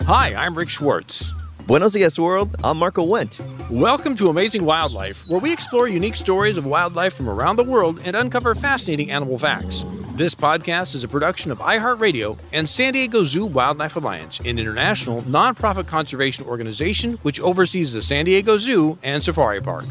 Hi, I'm Rick Schwartz. Buenos dias, world. I'm Marco Wendt. Welcome to Amazing Wildlife, where we explore unique stories of wildlife from around the world and uncover fascinating animal facts. This podcast is a production of iHeartRadio and San Diego Zoo Wildlife Alliance, an international nonprofit conservation organization which oversees the San Diego Zoo and Safari Park.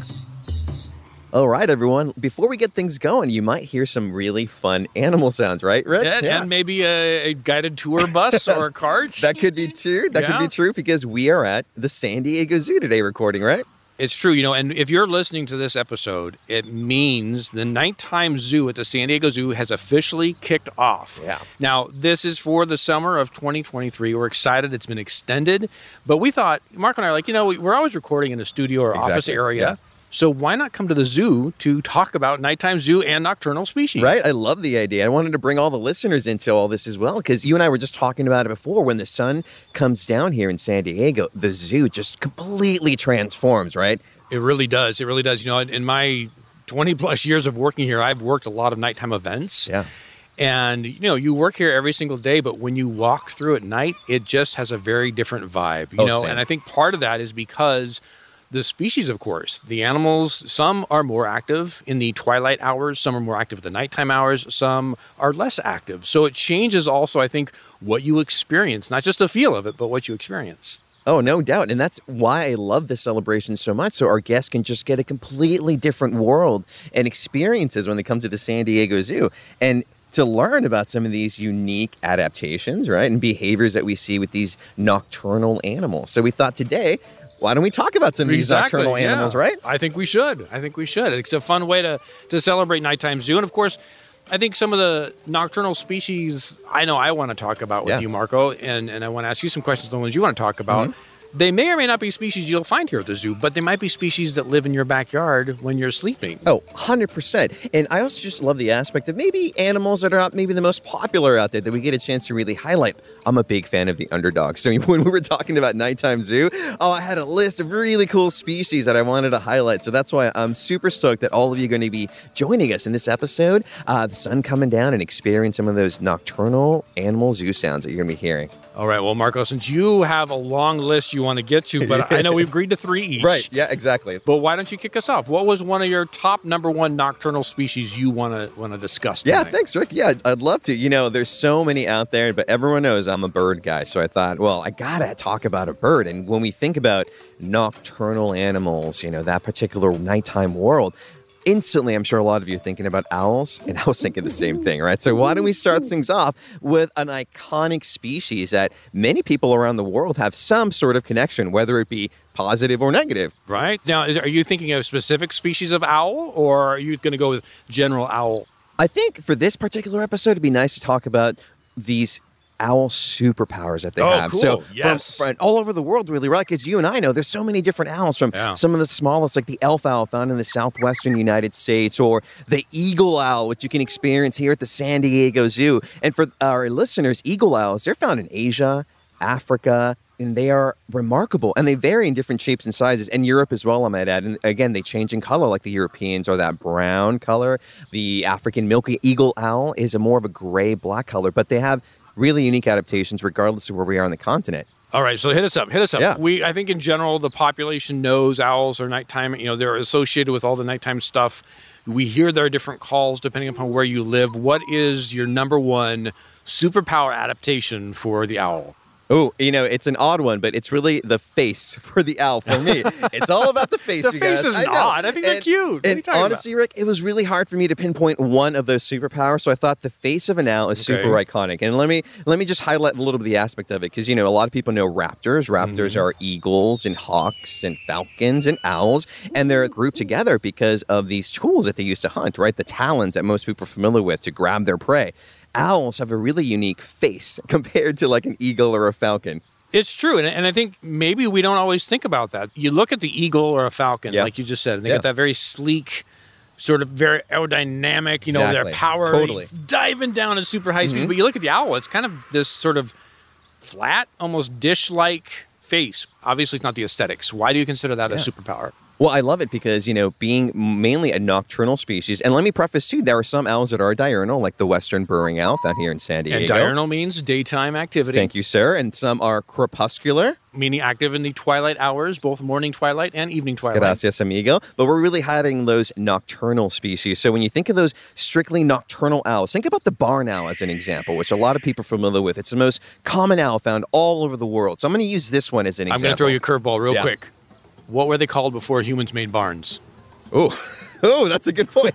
All right, everyone. Before we get things going, you might hear some really fun animal sounds, right, Rick? And maybe a guided tour bus or a cart. That could be true. That could be true because we are at the San Diego Zoo today recording, right? It's true, and if you're listening to this episode, it means the nighttime zoo at the San Diego Zoo has officially kicked off. Yeah. Now, this is for the summer of 2023. We're excited. It's been extended. But we thought, Mark and I are like, we're always recording in a studio or office area. Yeah. So why not come to the zoo to talk about nighttime zoo and nocturnal species? Right. I love the idea. I wanted to bring all the listeners into all this as well, because you and I were just talking about it before. When the sun comes down here in San Diego, the zoo just completely transforms, right? It really does. It really does. In my 20 plus years of working here, I've worked a lot of nighttime events. Yeah. And, you work here every single day, but when you walk through at night, it just has a very different vibe, Same. And I think part of that is because the species, of course, the animals, some are more active in the twilight hours, some are more active at the nighttime hours, some are less active. So it changes also, I think, what you experience, not just the feel of it, but what you experience. Oh, no doubt. And that's why I love this celebration so much, so our guests can just get a completely different world and experiences when they come to the San Diego Zoo. And to learn about some of these unique adaptations, right, and behaviors that we see with these nocturnal animals. So we thought today, why don't we talk about some of these nocturnal animals, right? I think we should. It's a fun way to celebrate nighttime zoo. And, of course, I think some of the nocturnal species I know I want to talk about with you, Marco, and I want to ask you some questions on the ones you want to talk about. Mm-hmm. They may or may not be species you'll find here at the zoo, but they might be species that live in your backyard when you're sleeping. Oh, 100%. And I also just love the aspect of maybe animals that are not maybe the most popular out there that we get a chance to really highlight. I'm a big fan of the underdog. So when we were talking about nighttime zoo, I had a list of really cool species that I wanted to highlight. So that's why I'm super stoked that all of you are going to be joining us in this episode. The sun coming down and experience some of those nocturnal animal zoo sounds that you're going to be hearing. All right. Well, Marco, since you have a long list you want to get to, but I know we've agreed to 3 each. Right. Yeah, exactly. But why don't you kick us off? What was one of your top number one nocturnal species you want to discuss tonight? Yeah, thanks, Rick. Yeah, I'd love to. There's so many out there, but everyone knows I'm a bird guy. So I thought, well, I got to talk about a bird. And when we think about nocturnal animals, that particular nighttime world, instantly, I'm sure a lot of you are thinking about owls, and I was thinking the same thing, right? So why don't we start things off with an iconic species that many people around the world have some sort of connection, whether it be positive or negative. Right. Now, are you thinking of specific species of owl, or are you going to go with general owl? I think for this particular episode, it'd be nice to talk about these owl superpowers that they have. Cool. So yes. from all over the world, really, right? Because you and I know there's so many different owls, from some of the smallest, like the elf owl found in the southwestern United States, or the eagle owl, which you can experience here at the San Diego Zoo. And for our listeners, eagle owls, they're found in Asia, Africa, and they are remarkable. And they vary in different shapes and sizes. And Europe as well, I might add. And again, they change in color, like the Europeans are that brown color. The African milky eagle owl is more of a gray-black color, but they have really unique adaptations regardless of where we are on the continent. All right, so hit us up. Yeah. I think in general, the population knows owls are nighttime. They're associated with all the nighttime stuff. We hear there are different calls depending upon where you live. What is your number one superpower adaptation for the owl? Oh, it's an odd one, but it's really the face for the owl for me. It's all about the face, you guys. The face is odd. I think they're cute. And honestly, Rick, it was really hard for me to pinpoint one of those superpowers, so I thought the face of an owl is super iconic. And let me just highlight a little bit of the aspect of it, because, a lot of people know raptors. Raptors are eagles and hawks and falcons and owls, and they're grouped together because of these tools that they use to hunt, right? The talons that most people are familiar with to grab their prey. Owls have a really unique face compared to like an eagle or a falcon. It's true. And I think maybe we don't always think about that. You look at the eagle or a falcon, like you just said, and they got that very sleek, sort of very aerodynamic, their power diving down at super high speed. But you look at the owl, it's kind of this sort of flat, almost dish-like face. Obviously, it's not the aesthetics. Why do you consider that a superpower? Well, I love it because, being mainly a nocturnal species, and let me preface too, there are some owls that are diurnal, like the western burrowing owl found here in San Diego. And diurnal means daytime activity. Thank you, sir. And some are crepuscular, meaning active in the twilight hours, both morning twilight and evening twilight. Gracias, amigo. But we're really highlighting those nocturnal species. So when you think of those strictly nocturnal owls, think about the barn owl as an example, which a lot of people are familiar with. It's the most common owl found all over the world. So I'm going to use this one as an example. I'm going to throw you a curveball real quick. What were they called before humans made barns? Oh, that's a good point.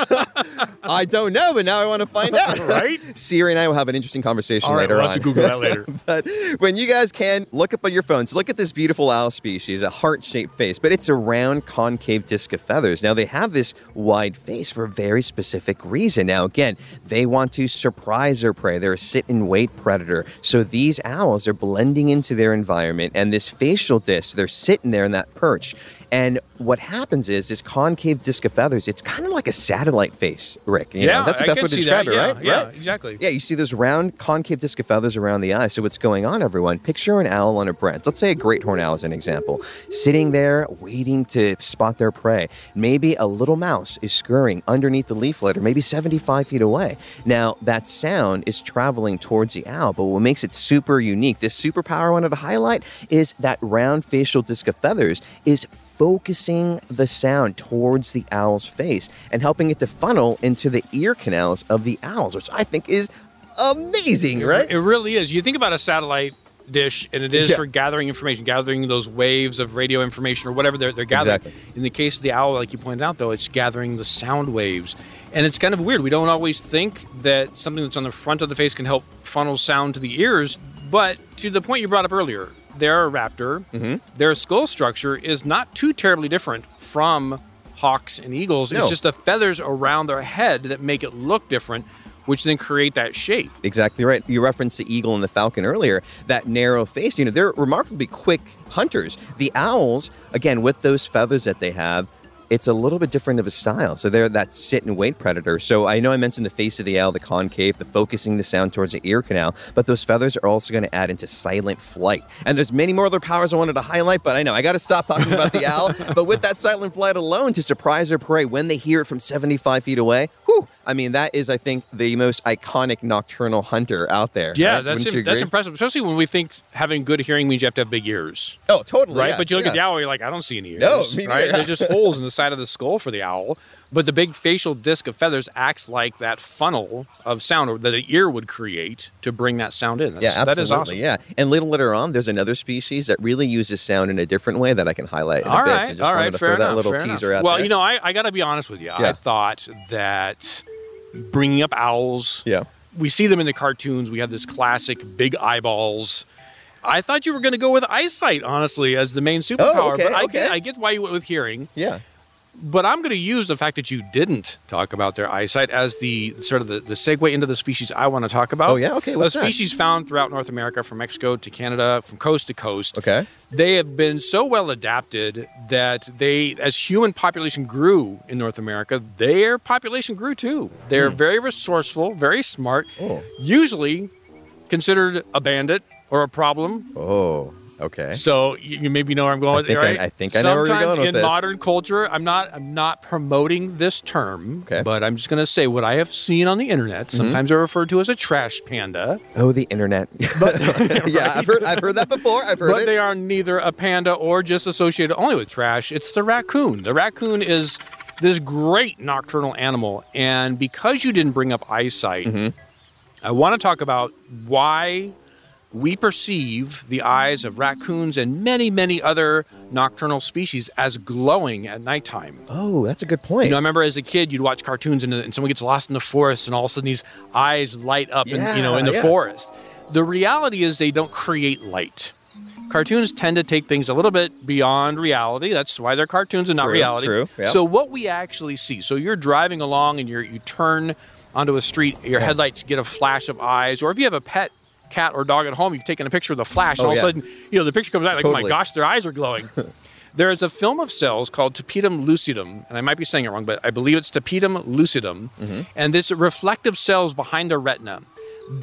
I don't know, but now I want to find out. Right? Siri and I will have an interesting conversation later we'll have to Google that later. But when you guys can, look up on your phones. Look at this beautiful owl species, a heart-shaped face, but it's a round concave disc of feathers. Now, they have this wide face for a very specific reason. Now, again, they want to surprise their prey. They're a sit-and-wait predator. So these owls are blending into their environment, and this facial disc, they're sitting there in that perch. And what happens is this concave disc of feathers, it's kind of like a satellite face, Rick. You know? That's the best way to describe it, right? Yeah, exactly. Yeah, you see those round concave disc of feathers around the eye. So what's going on, everyone? Picture an owl on a branch. Let's say a great horned owl as an example. Sitting there waiting to spot their prey. Maybe a little mouse is scurrying underneath the leaf litter, maybe 75 feet away. Now, that sound is traveling towards the owl, but what makes it super unique, this superpower I wanted to highlight, is that round facial disc of feathers is focusing the sound towards the owl's face and helping it to funnel into the ear canals of the owls, which I think is amazing, right? It really is. You think about a satellite dish, and it is for gathering information, gathering those waves of radio information or whatever they're gathering. Exactly. In the case of the owl, like you pointed out, though, it's gathering the sound waves. And it's kind of weird. We don't always think that something that's on the front of the face can help funnel sound to the ears. But to the point you brought up earlier, they're a raptor. Mm-hmm. Their skull structure is not too terribly different from hawks and eagles. No. It's just the feathers around their head that make it look different, which then create that shape. Exactly right. You referenced the eagle and the falcon earlier. That narrow face, they're remarkably quick hunters. The owls, again, with those feathers that they have, it's a little bit different of a style. So they're that sit-and-wait predator. So I know I mentioned the face of the owl, the concave, the focusing the sound towards the ear canal, but those feathers are also going to add into silent flight. And there's many more other powers I wanted to highlight, but I know I got to stop talking about the owl. But with that silent flight alone, to surprise their prey when they hear it from 75 feet away, that is, I think, the most iconic nocturnal hunter out there. Yeah, right? That's impressive, especially when we think having good hearing means you have to have big ears. Oh, totally. Right? Yeah, but you look at the owl, you're like, I don't see any ears. No, me right? neither. They're just holes in the side of the skull for the owl. But the big facial disc of feathers acts like that funnel of sound that the ear would create to bring that sound in. Absolutely. That is awesome. Yeah, and later on, there's another species that really uses sound in a different way that I can highlight in a bit. So just wanted to throw that little teaser out there. Well, I got to be honest with you. Yeah. I thought that bringing up owls, we see them in the cartoons. We have this classic big eyeballs. I thought you were going to go with eyesight, honestly, as the main superpower. Oh, okay, but I get why you went with hearing. Yeah. But I'm going to use the fact that you didn't talk about their eyesight as the sort of the segue into the species I want to talk about. Oh, yeah? Okay, what's that? A species found throughout North America, from Mexico to Canada, from coast to coast. Okay. They have been so well adapted that as human population grew in North America, their population grew too. They're very resourceful, very smart, usually considered a bandit or a problem. Oh, okay. So you maybe know where I'm going with it, right? I think I know where you're going with this. In modern culture, I'm not promoting this term, but I'm just going to say what I have seen on the internet. Sometimes they're referred to as a trash panda. Oh, the internet. But, yeah, I've heard that before. But they are neither a panda or just associated only with trash. It's the raccoon. The raccoon is this great nocturnal animal, and because you didn't bring up eyesight, I want to talk about why we perceive the eyes of raccoons and many, many other nocturnal species as glowing at nighttime. Oh, that's a good point. I remember as a kid, you'd watch cartoons and someone gets lost in the forest and all of a sudden these eyes light up in the forest. The reality is they don't create light. Cartoons tend to take things a little bit beyond reality. That's why they're cartoons and not reality. True. Yep. So what we actually see, so you're driving along and you turn onto a street, your headlights get a flash of eyes, or if you have a pet cat or dog at home, you've taken a picture of the flash, and all of a sudden, the picture comes out like, oh my gosh, their eyes are glowing. There is a film of cells called tapetum lucidum, and I might be saying it wrong, but I believe it's tapetum lucidum, and this reflective cells behind the retina that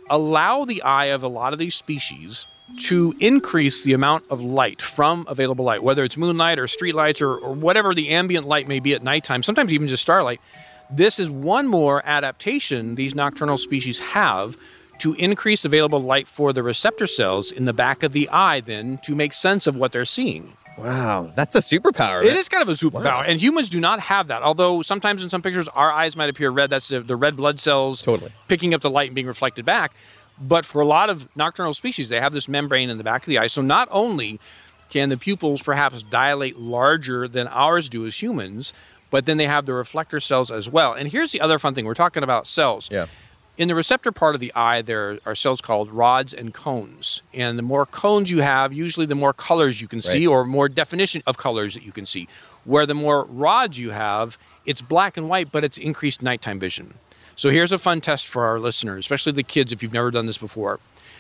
allow the eye of a lot of these species to increase the amount of light from available light, whether it's moonlight or street lights or whatever the ambient light may be at nighttime, sometimes even just starlight. This is one more adaptation these nocturnal species have to increase available light for the receptor cells in the back of the eye then to make sense of what they're seeing. Wow, that's a superpower. It is kind of a superpower, wow. And humans do not have that. Although sometimes in some pictures our eyes might appear red. That's the red blood cells picking up the light and being reflected back. But for a lot of nocturnal species, they have this membrane in the back of the eye. So not only can the pupils perhaps dilate larger than ours do as humans, but then they have the reflector cells as well. And here's the other fun thing. We're talking about cells. Yeah. In the receptor part of the eye, there are cells called rods and cones. And the more cones you have, usually the more colors you can see or more definition of colors that you can see. Where the more rods you have, it's black and white, but it's increased nighttime vision. So here's a fun test for our listeners, especially the kids if you've never done this before.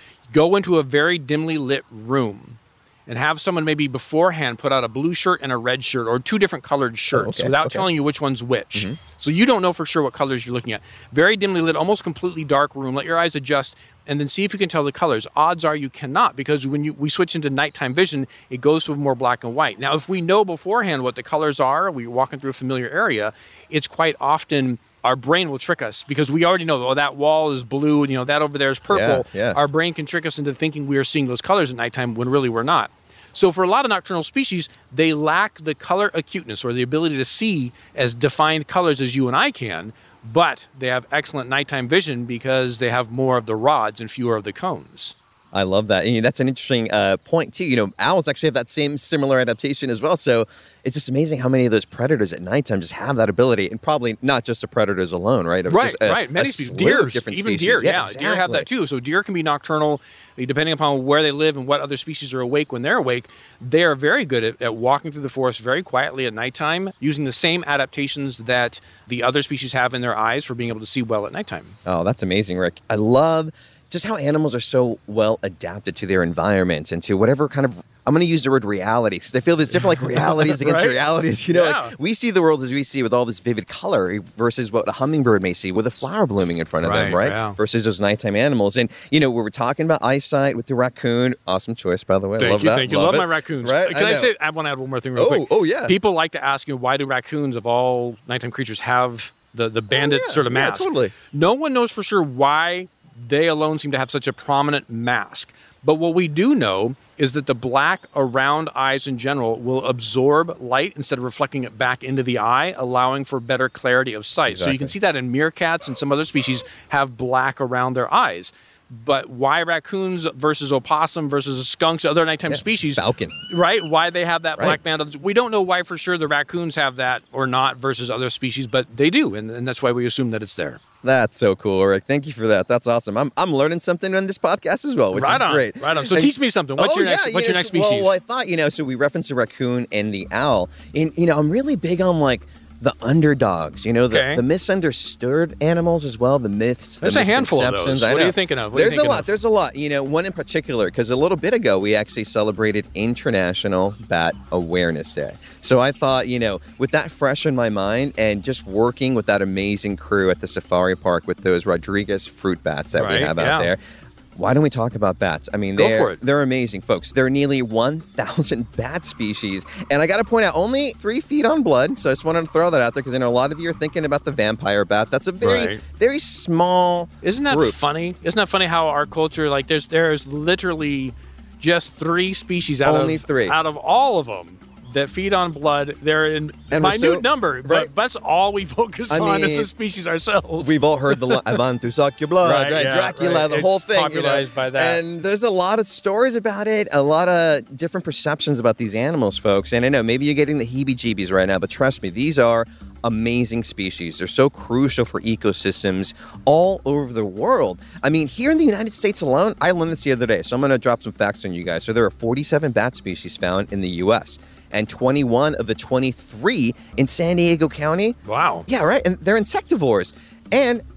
Go into a very dimly lit room and have someone maybe beforehand put out a blue shirt and a red shirt or two different colored shirts without telling you which one's which. Mm-hmm. So you don't know for sure what colors you're looking at. Very dimly lit, almost completely dark room. Let your eyes adjust and then see if you can tell the colors. Odds are you cannot, because when we switch into nighttime vision, it goes to more black and white. Now, if we know beforehand what the colors are, we're walking through a familiar area, it's quite often our brain will trick us because we already know, that wall is blue and, that over there is purple. Yeah. Our brain can trick us into thinking we are seeing those colors at nighttime when really we're not. So for a lot of nocturnal species, they lack the color acuteness or the ability to see as defined colors as you and I can, but they have excellent nighttime vision because they have more of the rods and fewer of the cones. I love that. And that's an interesting point, too. Owls actually have that same similar adaptation as well. So it's just amazing how many of those predators at nighttime just have that ability. And probably not just the predators alone, right? Right. Many species. Deer, even deer. Yeah, exactly. Deer have that, too. So deer can be nocturnal, depending upon where they live and what other species are awake when they're awake. They are very good at walking through the forest very quietly at nighttime, using the same adaptations that the other species have in their eyes for being able to see well at nighttime. Oh, that's amazing, Rick. I love just how animals are so well adapted to their environment and to whatever kind of, I'm going to use the word reality, because I feel there's different realities against realities. We see the world as we see with all this vivid color versus what a hummingbird may see with a flower blooming in front of them, right? Yeah. Versus those nighttime animals. And, we were talking about eyesight with the raccoon. Awesome choice, by the way. Thank you. Love my raccoons. Right? I want to add one more thing real quick. Oh, yeah. People like to ask, why do raccoons of all nighttime creatures have the bandit sort of mask? Yeah, totally. No one knows for sure why they alone seem to have such a prominent mask. But what we do know is that the black around eyes in general will absorb light instead of reflecting it back into the eye, allowing for better clarity of sight. Exactly. So you can see that in meerkats and some other species have black around their eyes. But why raccoons versus opossum versus skunks, other nighttime species? Falcon. Right? Why they have that black band. We don't know why for sure the raccoons have that or not versus other species, but they do. And that's why we assume that it's there. That's so cool, Rick. Thank you for that. That's awesome. I'm learning something on this podcast as well, which is great. Right on. So teach me something. What's your next species? Well, I thought, so we referenced the raccoon and the owl. And, I'm really big on, the underdogs, the misunderstood animals as well, the myths, There's the a handful of those. What are you thinking of? There's a lot. One in particular, because a little bit ago, we actually celebrated International Bat Awareness Day. So I thought, with that fresh in my mind and just working with that amazing crew at the safari park with those Rodriguez fruit bats that we have out there, why don't we talk about bats? I mean, they're amazing, folks. There are nearly 1,000 bat species. And I got to point out, only 3 feet on blood. So I just wanted to throw that out there because I know a lot of you are thinking about the vampire bat. That's a very, very small Isn't that group. Funny? Isn't that funny how our culture, there's literally just 3 species out of all of them that feed on blood. They're in minute number, but that's all we focus on as a species ourselves. We've all heard the line, I want to suck your blood, right? Dracula, the whole thing. Popularized by that. And there's a lot of stories about it, a lot of different perceptions about these animals, folks. And I know maybe you're getting the heebie-jeebies right now, but trust me, these are amazing species. They're so crucial for ecosystems all over the world. I mean, here in the United States alone, I learned this the other day, so I'm going to drop some facts on you guys. So there are 47 bat species found in the U.S., and 21 of the 23 in San Diego County. Wow. Yeah, right. And they're insectivores. And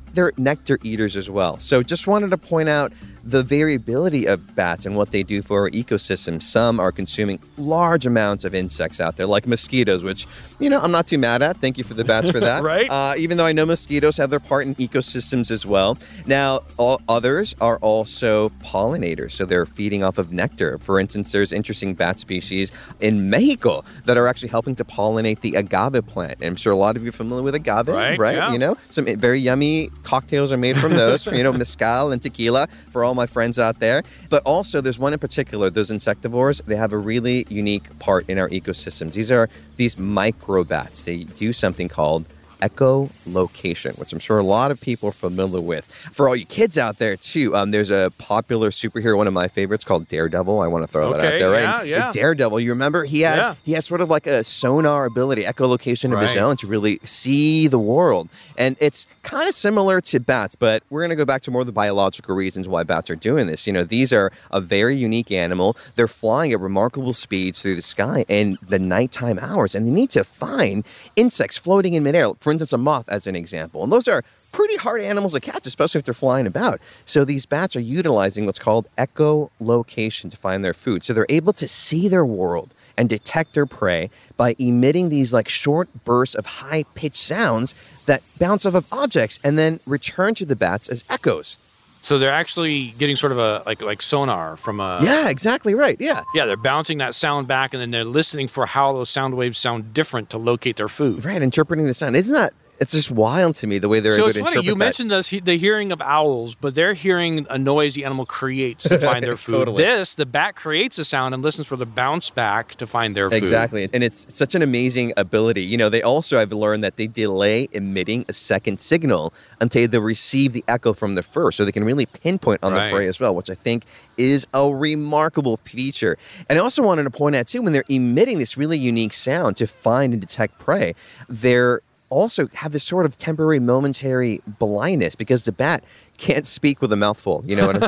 they're nectar eaters as well. So just wanted to point out the variability of bats and what they do for our ecosystem. Some are consuming large amounts of insects out there, like mosquitoes, which, I'm not too mad at. Thank you for the bats for that. Right? Even though I know mosquitoes have their part in ecosystems as well. Now, others are also pollinators, so they're feeding off of nectar. For instance, there's interesting bat species in Mexico that are actually helping to pollinate the agave plant. And I'm sure a lot of you are familiar with agave, right? Yeah. Some very yummy cocktails are made from those, mezcal and tequila for all my friends out there. But also, there's one in particular, those insectivores, they have a really unique part in our ecosystems. These are these microbats. They do something called echolocation, which I'm sure a lot of people are familiar with. For all you kids out there, too, there's a popular superhero, one of my favorites, called Daredevil. I want to throw that out there, right? Yeah. Daredevil, you remember? He has sort of like a sonar ability, echolocation of his own to really see the world. And it's kind of similar to bats, but we're going to go back to more of the biological reasons why bats are doing this. These are a very unique animal. They're flying at remarkable speeds through the sky in the nighttime hours, and they need to find insects floating in midair. For instance, a moth as an example. And those are pretty hard animals to catch, especially if they're flying about. So these bats are utilizing what's called echolocation to find their food. So they're able to see their world and detect their prey by emitting these like short bursts of high-pitched sounds that bounce off of objects and then return to the bats as echoes. So they're actually getting sort of a like sonar from a... Yeah, exactly right. Yeah. Yeah, they're bouncing that sound back, and then they're listening for how those sound waves sound different to locate their food. Right, interpreting the sound. Isn't that... It's just wild to me the way they're able to interpret that. So it's funny, you mentioned the hearing of owls, but they're hearing a noise the animal creates to find their food. Totally. The bat creates a sound and listens for the bounce back to find their food. Exactly. And it's such an amazing ability. They also, I've learned that they delay emitting a second signal until they receive the echo from the first, so they can really pinpoint on the prey as well, which I think is a remarkable feature. And I also wanted to point out, too, when they're emitting this really unique sound to find and detect prey, they're also have this sort of temporary, momentary blindness because the bat can't speak with a mouthful. You know what I'm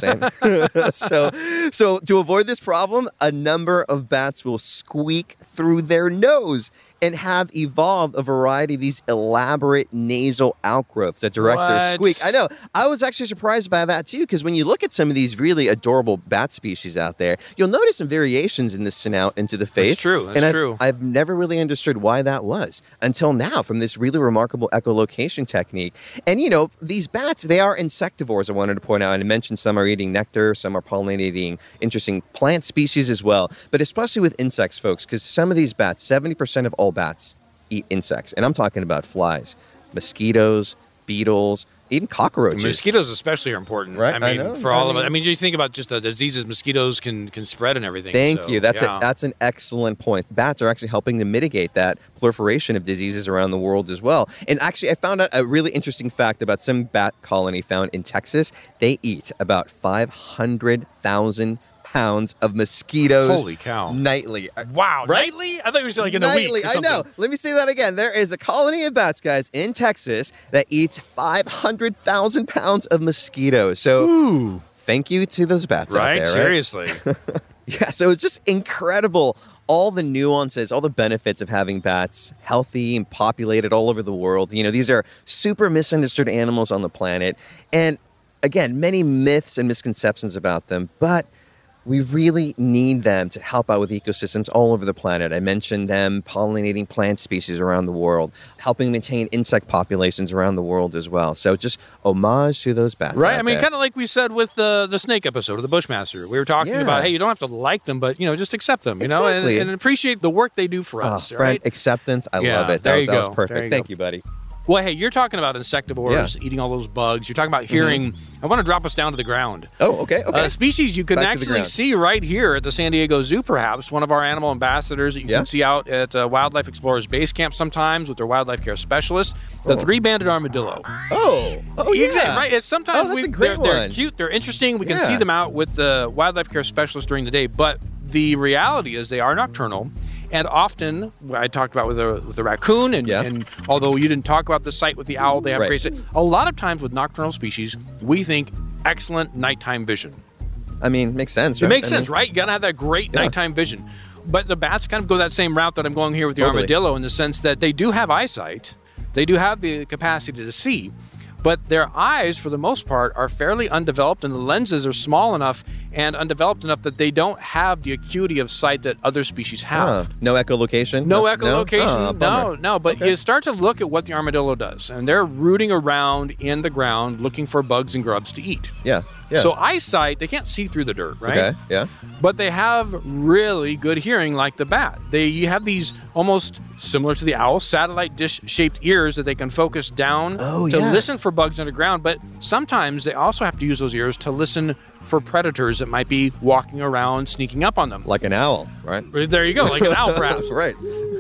saying? So to avoid this problem, a number of bats will squeak through their nose and have evolved a variety of these elaborate nasal outgrowths that direct their squeak. I know. I was actually surprised by that, too, because when you look at some of these really adorable bat species out there, you'll notice some variations in the snout into the face. That's true. That's true. I've never really understood why that was until now from this really remarkable echolocation technique. And, these bats, they are insectivores, I wanted to point out. And I mentioned some are eating nectar, some are pollinating interesting plant species as well. But especially with insects, folks, because some of these bats, 70% of all bats eat insects. And I'm talking about flies, mosquitoes, beetles, even cockroaches. Mosquitoes especially are important. Right? I mean, for all of it. I mean, you think about just the diseases mosquitoes can spread and everything. Thank you. That's an excellent point. Bats are actually helping to mitigate that proliferation of diseases around the world as well. And actually, I found out a really interesting fact about some bat colony found in Texas. They eat about 500,000 pounds of mosquitoes. Holy cow. Nightly. Wow. Right? Nightly? I thought you were saying like in a week. Or I know. Let me say that again. There is a colony of bats, guys, in Texas that eats 500,000 pounds of mosquitoes. So thank you to those bats out there. Seriously. Yeah, so it's just incredible. All the nuances, all the benefits of having bats healthy and populated all over the world. These are super misunderstood animals on the planet. And again, many myths and misconceptions about them, but we really need them to help out with ecosystems all over the planet. I mentioned them pollinating plant species around the world, helping maintain insect populations around the world as well. So just homage to those bats. Right. I mean, kind of like we said with the snake episode of the Bushmaster. We were talking about, hey, you don't have to like them, but, just accept them, and appreciate the work they do for us. Friend, acceptance. I love it. That was perfect. Thank you, buddy. Well, hey, you're talking about insectivores, eating all those bugs. You're talking about hearing. I want to drop us down to the ground. Oh, okay. Species you can actually see right here at the San Diego Zoo, perhaps. One of our animal ambassadors that you can see out at Wildlife Explorers Base Camp sometimes with their wildlife care specialists. The three-banded armadillo. Oh, yeah. Exactly, right. It's sometimes that's a great one. They're cute. They're interesting. We can see them out with the wildlife care specialists during the day. But the reality is they are nocturnal. And often, I talked about with the raccoon, and although you didn't talk about the sight with the owl, they have great sight. A lot of times with nocturnal species, we think excellent nighttime vision. I mean, makes sense, right? It makes sense, right? You got to have that great nighttime vision. But the bats kind of go that same route that I'm going here with the armadillo in the sense that they do have eyesight. They do have the capacity to see. but their eyes, for the most part, are fairly undeveloped, and the lenses are small enough and undeveloped enough that they don't have the acuity of sight that other species have. No echolocation? No echolocation. No. But you start to look at what the armadillo does, and they're rooting around in the ground looking for bugs and grubs to eat. Yeah. So eyesight, they can't see through the dirt, right? Okay, yeah. But they have really good hearing like the bat. You have these almost similar to the owl, satellite dish-shaped ears that they can focus down to listen for bugs underground. But sometimes they also have to use those ears to listen for predators that might be walking around, sneaking up on them. Like an owl, right? There you go, like an owl perhaps. Right.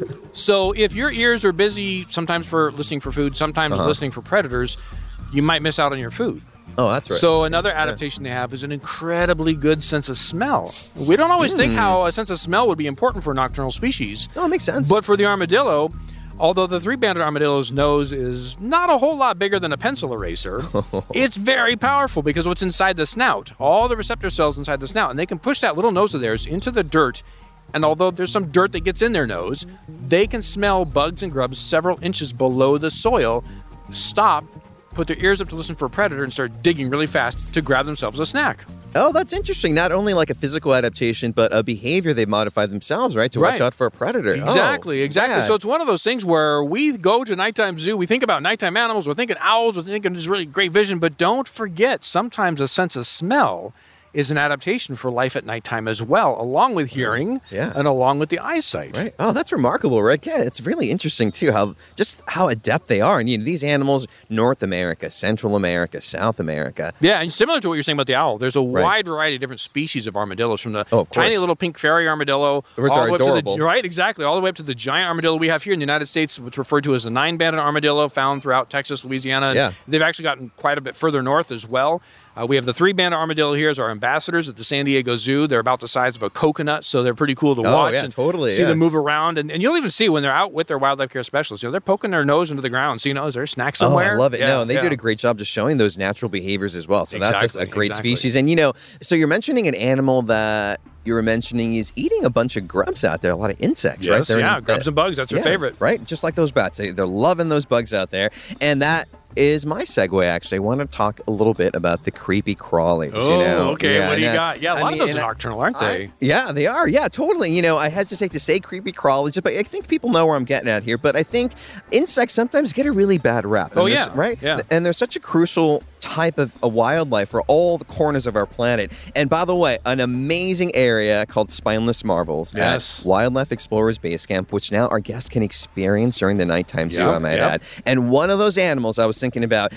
So if your ears are busy sometimes for listening for food, sometimes listening for predators, you might miss out on your food. Oh, that's right. So another adaptation they have is an incredibly good sense of smell. We don't always think how a sense of smell would be important for a nocturnal species. Oh, it makes sense. But for the armadillo, although the three-banded armadillo's nose is not a whole lot bigger than a pencil eraser, it's very powerful because what's inside the snout, all the receptor cells inside the snout, and they can push that little nose of theirs into the dirt. And although there's some dirt that gets in their nose, they can smell bugs and grubs several inches below the soil, stop, put their ears up to listen for a predator, and start digging really fast to grab themselves a snack. Oh, that's interesting. Not only like a physical adaptation, but a behavior they've modified themselves, right? To watch out for a predator. Exactly. Yeah. So it's one of those things where we go to nighttime zoo, we think about nighttime animals, we're thinking owls, we're thinking just really great vision, but don't forget, sometimes a sense of smell is an adaptation for life at nighttime as well, along with hearing and along with the eyesight. Right. Oh, that's remarkable, Rick. Yeah, it's really interesting, too, how adept they are. And these animals, North America, Central America, South America. Yeah, and similar to what you're saying about the owl, there's a wide variety of different species of armadillos, from the tiny little pink fairy armadillo. Which are adorable. Right, exactly. All the way up to the giant armadillo we have here in the United States, which is referred to as the 9-banded armadillo, found throughout Texas, Louisiana. Yeah. They've actually gotten quite a bit further north as well. We have the 3-banded armadillo here as our ambassadors at the San Diego Zoo. They're about the size of a coconut, so they're pretty cool to watch and see them move around. And you'll even see when they're out with their wildlife care specialists, they're poking their nose into the ground. So, is there a snack somewhere? Oh, I love it. And they did a great job just showing those natural behaviors as well. So that's just a great species. And, so you're mentioning an animal that you were mentioning is eating a bunch of grubs out there, a lot of insects, right? Grubs and bugs. That's their favorite. Right? Just like those bats. They're loving those bugs out there. And that is my segue, actually. I want to talk a little bit about the creepy crawlies. Okay. What do you got? Yeah, a lot of those are nocturnal, aren't they? Yeah, they are. Yeah, totally. I hesitate to say creepy crawlies, but I think people know where I'm getting at here. But I think insects sometimes get a really bad rap. Right? Yeah. And they're such a crucial type of a wildlife for all the corners of our planet. And by the way, an amazing area called Spineless Marvels at Wildlife Explorers Base Camp, which now our guests can experience during the nighttime too, I might add. And one of those animals I was thinking about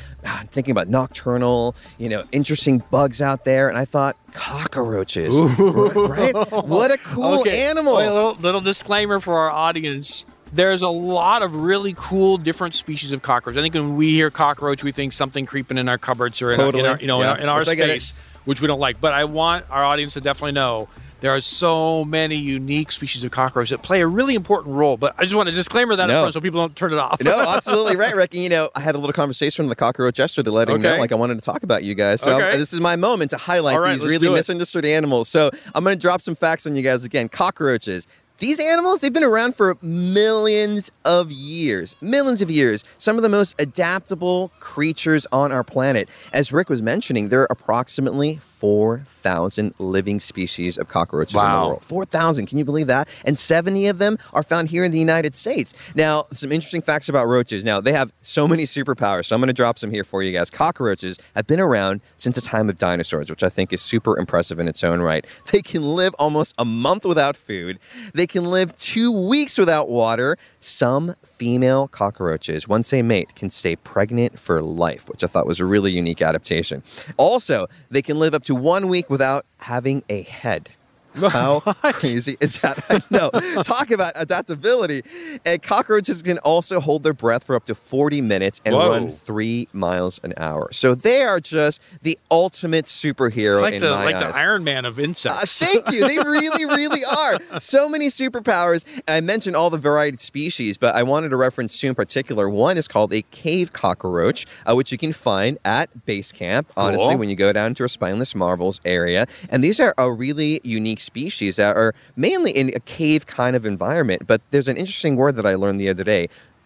nocturnal, interesting bugs out there, and I thought cockroaches. Right? What a cool animal. Wait, a little disclaimer for our audience. There's a lot of really cool different species of cockroach. I think when we hear cockroach, we think something creeping in our cupboards or in our space, which we don't like. But I want our audience to definitely know there are so many unique species of cockroach that play a really important role. But I just want to disclaimer that up front so people don't turn it off. No, absolutely right, Ricky. I had a little conversation with the cockroach yesterday to let him know, I wanted to talk about you guys. So this is my moment to highlight these really misunderstood animals. So I'm going to drop some facts on you guys again. Cockroaches. These animals, they've been around for millions of years. Millions of years. Some of the most adaptable creatures on our planet. As Rick was mentioning, there are approximately 4,000 living species of cockroaches in the world. 4,000. Can you believe that? And 70 of them are found here in the United States. Now, some interesting facts about roaches. Now, they have so many superpowers, so I'm going to drop some here for you guys. Cockroaches have been around since the time of dinosaurs, which I think is super impressive in its own right. They can live almost a month without food. They can live 2 weeks without water. Some female cockroaches, once they mate, can stay pregnant for life, which I thought was a really unique adaptation. Also, they can live up to 1 week without having a head. How crazy is that? I know. Talk about adaptability. And cockroaches can also hold their breath for up to 40 minutes and run 3 miles an hour. So they are just the ultimate superhero in my eyes. Like the Iron Man of insects. Thank you. They really, really are. So many superpowers. I mentioned all the varied species, but I wanted to reference two in particular. One is called a cave cockroach, which you can find at base camp, honestly, when you go down to our Spineless Marvels area. And these are a really unique species that are mainly in a cave kind of environment. But there's an interesting word that I learned the other day.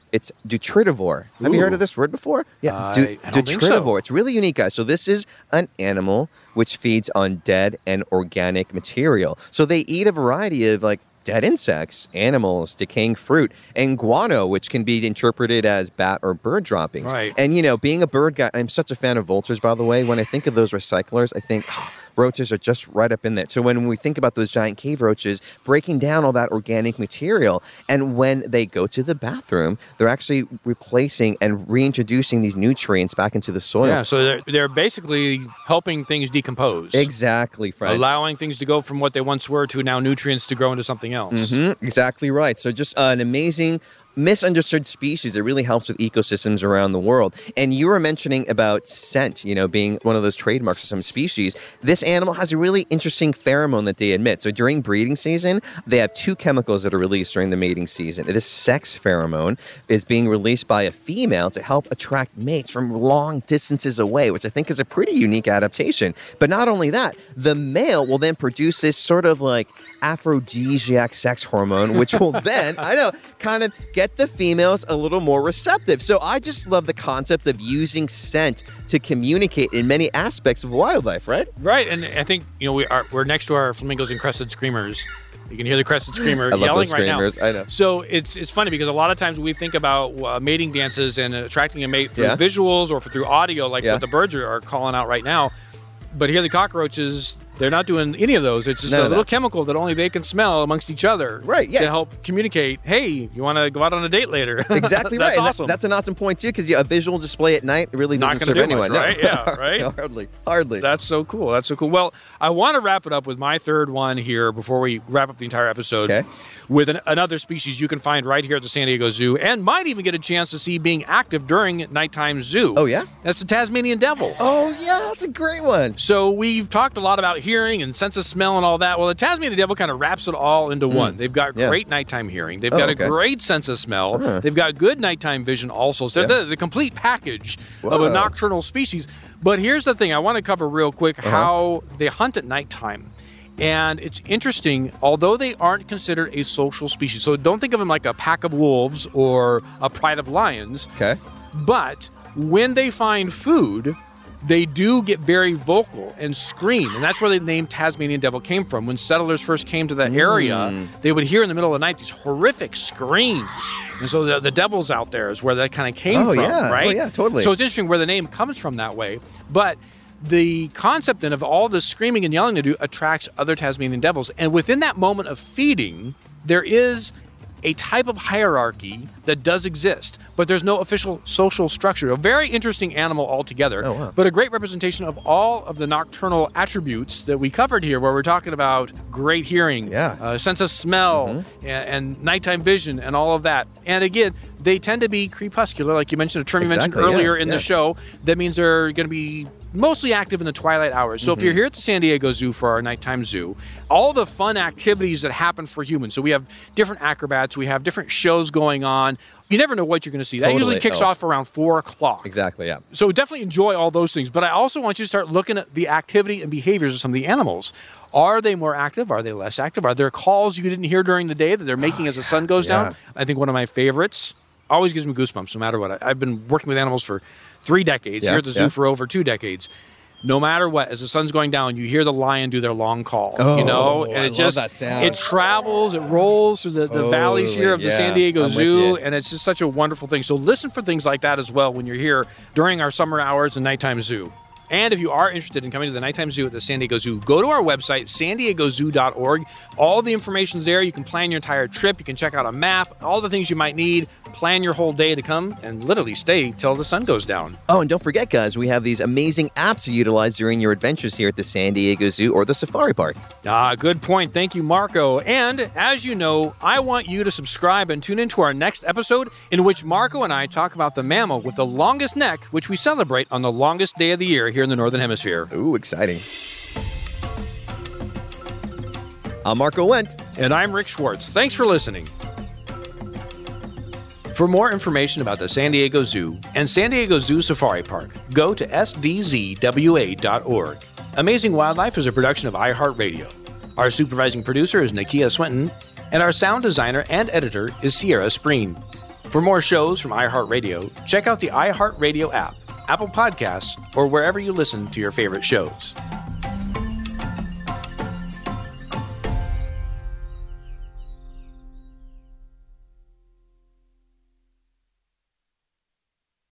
It's Detritivore. Have you heard of this word before? Yeah, Detritivore. So. It's really unique, guys. So this is an animal which feeds on dead and organic material. So they eat a variety of dead insects, animals, decaying fruit, and guano, which can be interpreted as bat or bird droppings. Right. And, being a bird guy, I'm such a fan of vultures, by the way. When I think of those recyclers, I think roaches are just right up in there. So when we think about those giant cave roaches breaking down all that organic material, and when they go to the bathroom, they're actually replacing and reintroducing these nutrients back into the soil. Yeah, so they're basically helping things decompose. Exactly, Fred. Allowing things to go from what they once were to now nutrients to grow into something else. Mm-hmm, exactly right. So just an amazing misunderstood species. It really helps with ecosystems around the world. And you were mentioning about scent, being one of those trademarks of some species. This animal has a really interesting pheromone that they emit. So during breeding season, they have two chemicals that are released during the mating season. This sex pheromone is being released by a female to help attract mates from long distances away, which I think is a pretty unique adaptation. But not only that, the male will then produce this sort of aphrodisiac sex hormone, which will then, kind of get the females a little more receptive. So I just love the concept of using scent to communicate in many aspects of wildlife, right? Right, and I think we're next to our flamingos and crested screamers. You can hear the crested screamer yelling right now. I know. So it's funny because a lot of times we think about mating dances and attracting a mate through visuals or through audio, what the birds are calling out right now. But here the cockroaches, they're not doing any of those. It's just a little chemical that only they can smell amongst each other. Right, yeah. To help communicate, hey, you want to go out on a date later? Exactly That's right. Awesome. That's an awesome point, too, because a visual display at night really doesn't serve anyone. Much, right? No. Yeah, right? No, hardly. That's so cool. Well, I want to wrap it up with my third one here before we wrap up the entire episode. Okay. With another species you can find right here at the San Diego Zoo and might even get a chance to see being active during nighttime zoo. Oh, yeah? That's the Tasmanian devil. Oh, yeah, that's a great one. So we've talked a lot about hearing and sense of smell and all that. Well, the Tasmanian devil kind of wraps it all into one. They've got great nighttime hearing. They've got a great sense of smell. They've got good nighttime vision also. So they're the complete package of a nocturnal species. But here's the thing. I want to cover real quick how they hunt at nighttime. And it's interesting, although they aren't considered a social species, so don't think of them like a pack of wolves or a pride of lions. Okay. But when they find food, they do get very vocal and scream. And that's where the name Tasmanian devil came from. When settlers first came to that area, they would hear in the middle of the night these horrific screams. And so the devil's out there is where that kind of came from, right? Oh, yeah, totally. So it's interesting where the name comes from that way. But the concept then of all the screaming and yelling they do attracts other Tasmanian devils. And within that moment of feeding, there is a type of hierarchy that does exist, but there's no official social structure. A very interesting animal altogether, but a great representation of all of the nocturnal attributes that we covered here, where we're talking about great hearing, sense of smell, and nighttime vision, and all of that. And again, they tend to be crepuscular, like you mentioned, a term you mentioned earlier in the show. That means they're going to be mostly active in the twilight hours. So if you're here at the San Diego Zoo for our nighttime zoo, all the fun activities that happen for humans. So we have different acrobats, we have different shows going on. You never know what you're going to see. That usually kicks off around 4 o'clock. Exactly, yeah. So definitely enjoy all those things. But I also want you to start looking at the activity and behaviors of some of the animals. Are they more active? Are they less active? Are there calls you didn't hear during the day that they're making as the sun goes down? I think one of my favorites, always gives me goosebumps no matter what. I've been working with animals for 3 decades, here at the zoo for over 2 decades. No matter what, as the sun's going down, you hear the lion do their long call. And I love that sound. It travels, it rolls through the valleys here of the San Diego Zoo, and it's just such a wonderful thing. So listen for things like that as well when you're here during our summer hours and nighttime zoo. And if you are interested in coming to the nighttime zoo at the San Diego Zoo, go to our website, sandiegozoo.org. All the information's there. You can plan your entire trip. You can check out a map, all the things you might need. Plan your whole day to come and literally stay till the sun goes down. Oh, and don't forget, guys, we have these amazing apps to utilize during your adventures here at the San Diego Zoo or the Safari Park. Good point. Thank you, Marco. And as you know, I want you to subscribe and tune into our next episode in which Marco and I talk about the mammal with the longest neck, which we celebrate on the longest day of the year here in the Northern Hemisphere. Ooh, exciting. I'm Marco Wendt. And I'm Rick Schwartz. Thanks for listening. For more information about the San Diego Zoo and San Diego Zoo Safari Park, go to sdzwa.org. Amazing Wildlife is a production of iHeartRadio. Our supervising producer is Nakia Swinton, and our sound designer and editor is Sierra Spreen. For more shows from iHeartRadio, check out the iHeartRadio app, Apple Podcasts, or wherever you listen to your favorite shows.